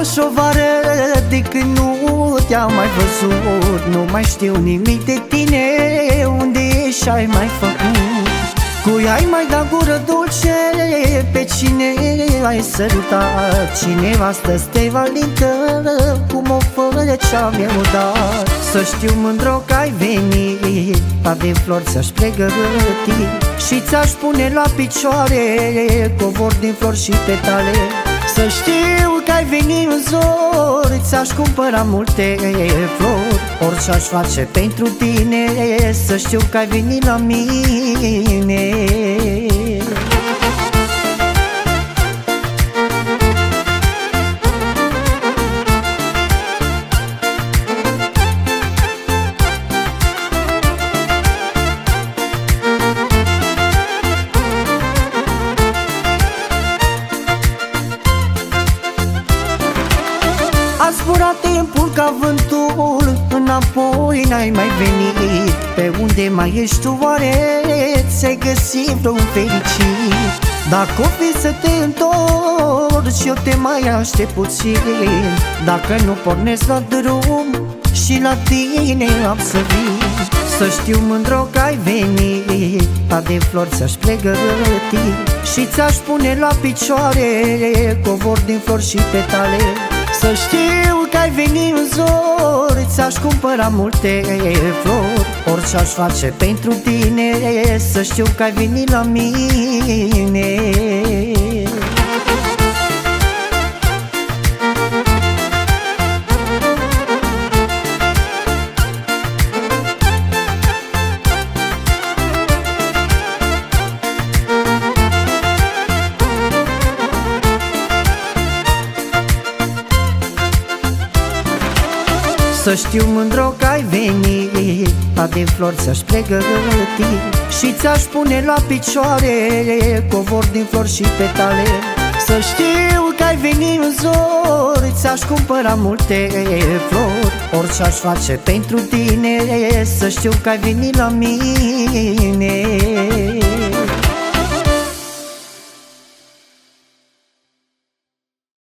și o vară de când nu te-am mai văzut. Nu mai știu nimic de tine, unde ești și ai mai făcut. Cui ai mai dat gură dulce, pe cine ai sărutat? Cine astăzi te valintă, cum o făceam eu dat? Să știu, mândro, că ai venit, pa de flori ți-aș pregăti și ți-aș pune la picioare covor din flori și petale. Să știu că ai venit în zori, ți-aș cumpăra multe flori, orice aș face pentru tine. Să știu că ai venit la mine. A zburat timpul ca vântul, înapoi n-ai mai venit. Pe unde mai ești tu, oare ți-ai găsit vreun fericit? Dacă o fi să te întorci, eu te mai aștept puțin. Dacă nu pornesc la drum și la tine am să vin. Să știu, mândro, că ai venit, pa de flori ți-aș pregăti și ți-aș pune la picioare covor din flori și petale. Să știu că ai venit în zori, ți-aș cumpăra multe flori, orice aș face pentru tine. Să știu că ai venit la mine. Să știu, mândro, că ai venit, pa de flori ți-aș pregăti și ți-aș pune la picioare covor din flori și petale. Să știu că ai venit în zori, ți-aș cumpăra multe flori, orice aș face pentru tine. Să știu că ai venit la mine.